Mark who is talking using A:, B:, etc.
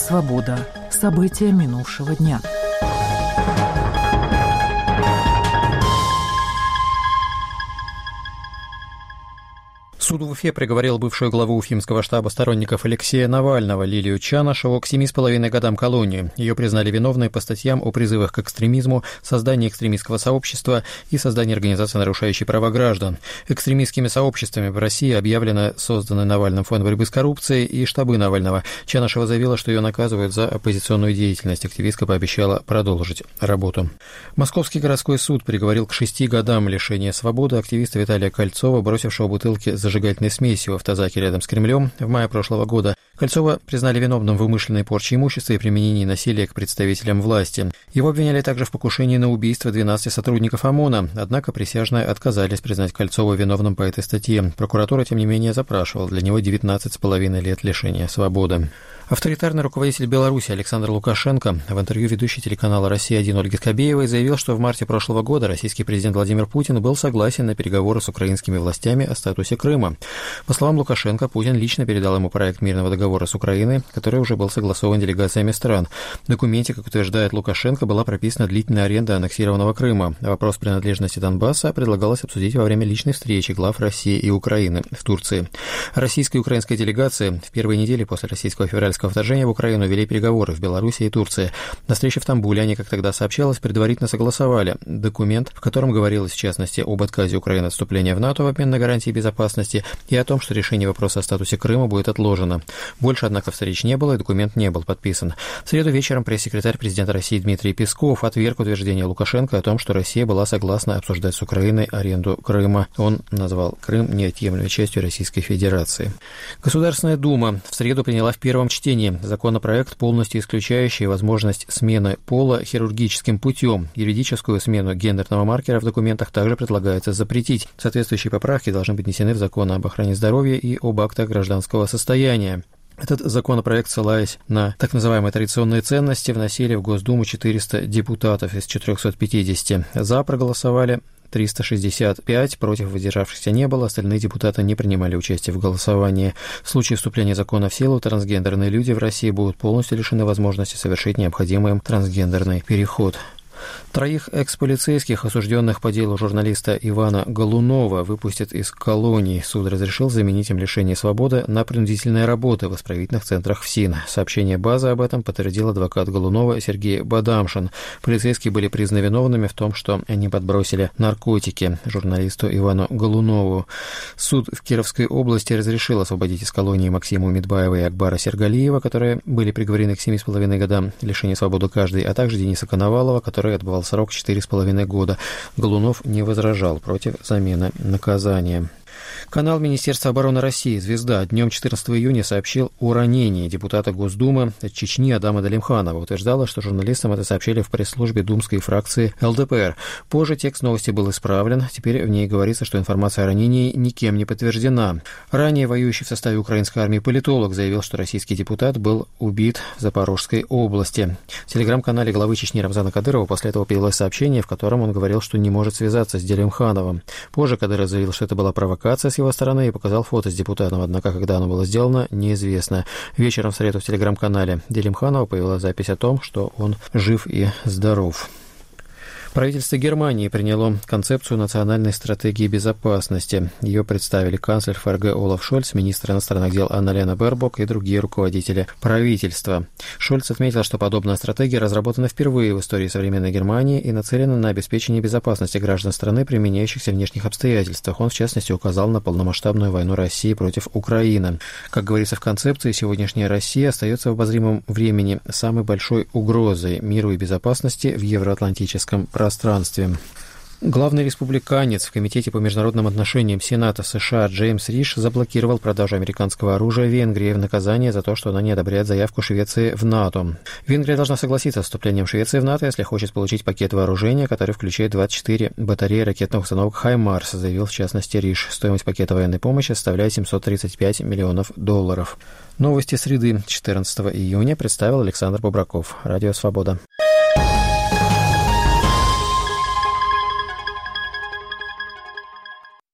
A: «Свобода». События минувшего дня.
B: Суд в Уфе приговорил бывшую главу уфимского штаба сторонников Алексея Навального Лилию Чанышеву к 7,5 годам колонии. Ее признали виновной по статьям о призывах к экстремизму, создании экстремистского сообщества и создании организации, нарушающей права граждан. Экстремистскими сообществами в России объявлено созданный Навальным фонд борьбы с коррупцией и штабы Навального. Чанышева заявила, что ее наказывают за оппозиционную деятельность. Активистка пообещала продолжить работу. Московский городской суд приговорил к 6 годам лишения свободы активиста Виталия Кольцова, бросившего бутылки зажигательной смесью в автозаке рядом с Кремлем в мае прошлого года. Кольцова признали виновным в умышленной порче имущества и применении насилия к представителям власти. Его обвиняли также в покушении на убийство 12 сотрудников ОМОНа, однако присяжные отказались признать Кольцова виновным по этой статье. Прокуратура, тем не менее, запрашивала для него 19,5 лет лишения свободы. Авторитарный руководитель Беларуси Александр Лукашенко в интервью ведущей телеканала «Россия-1» Ольги Скобеевой заявил, что в марте прошлого года российский президент Владимир Путин был согласен на переговоры с украинскими властями о статусе Крыма. По словам Лукашенко, Путин лично передал ему проект мирного договора с Украиной, который уже был согласован делегациями стран. В документе, как утверждает Лукашенко, была прописана длительная аренда аннексированного Крыма. Вопрос принадлежности Донбасса предлагалось обсудить во время личной встречи глав России и Украины в Турции. Российская и украинская делегации в первые недели после российского февральского вторжения в Украину вели переговоры в Беларуси и Турции. На встрече в Стамбуле они, как тогда сообщалось, предварительно согласовали документ, в котором говорилось, в частности, об отказе Украины от вступления в НАТО в обмен на гарантии безопасности и о том, что решение вопроса о статусе Крыма будет отложено. Больше, однако, встреч не было, и документ не был подписан. В среду вечером пресс-секретарь президента России Дмитрий Песков отверг утверждение Лукашенко о том, что Россия была согласна обсуждать с Украиной аренду Крыма. Он назвал Крым неотъемлемой частью Российской Федерации. Государственная Дума в среду приняла в первом чтении законопроект, полностью исключающий возможность смены пола хирургическим путем. Юридическую смену гендерного маркера в документах также предлагается запретить. Соответствующие поправки должны быть внесены в закон об охране здоровья и об актах гражданского состояния. Этот законопроект, ссылаясь на так называемые традиционные ценности, вносили в Госдуму 400 депутатов из 450. За проголосовали 365, против воздержавшихся не было, остальные депутаты не принимали участие в голосовании. В случае вступления закона в силу трансгендерные люди в России будут полностью лишены возможности совершить необходимый им трансгендерный переход. 3 экс-полицейских, осужденных по делу журналиста Ивана Голунова, выпустят из колоний. Суд разрешил заменить им лишение свободы на принудительные работы в исправительных центрах ФСИН. Сообщение «Базы» об этом подтвердил адвокат Голунова Сергей Бадамшин. Полицейские были признаны виновными в том, что они подбросили наркотики журналисту Ивану Голунову. Суд в Кировской области разрешил освободить из колонии Максиму Медбаева и Акбара Сергалиева, которые были приговорены к 7,5 годам лишения свободы каждый, а также Дениса Коновалова, который отбывал срок 4,5 года. Голунов не возражал против замены наказания. Канал Министерства обороны России «Звезда» днем 14 июня сообщил о ранении депутата Госдумы Чечни Адама Далимханова. Утверждала, что журналистам это сообщили в пресс-службе думской фракции ЛДПР. Позже текст новости был исправлен. Теперь в ней говорится, что информация о ранении никем не подтверждена. Ранее воюющий в составе украинской армии политолог заявил, что российский депутат был убит в Запорожской области. В телеграм-канале главы Чечни Рамзана Кадырова после этого появилось сообщение, в котором он говорил, что не может связаться с Далимхановым. Позже Кадыров заявил, что это была провокация с его стороны и показал фото с депутатом, однако когда оно было сделано, неизвестно. Вечером в среду в телеграм-канале Далимханова появилась запись о том, что он жив и здоров. Правительство Германии приняло концепцию национальной стратегии безопасности. Ее представили канцлер ФРГ Олаф Шольц, министр иностранных дел Анна-Лена Бербок и другие руководители правительства. Шольц отметил, что подобная стратегия разработана впервые в истории современной Германии и нацелена на обеспечение безопасности граждан страны при меняющихся внешних обстоятельствах. Он, в частности, указал на полномасштабную войну России против Украины. Как говорится в концепции, сегодняшняя Россия остается в обозримом времени самой большой угрозой миру и безопасности в евроатлантическом пространстве. Главный республиканец в Комитете по международным отношениям Сената США Джеймс Риш заблокировал продажу американского оружия Венгрии в наказание за то, что она не одобряет заявку Швеции в НАТО. Венгрия должна согласиться с вступлением Швеции в НАТО, если хочет получить пакет вооружения, который включает 24 батареи ракетных установок «Хаймарс», заявил в частности Риш. Стоимость пакета военной помощи составляет $735 миллионов. Новости среды 14 июня представил Александр Бобраков. Радио «Свобода».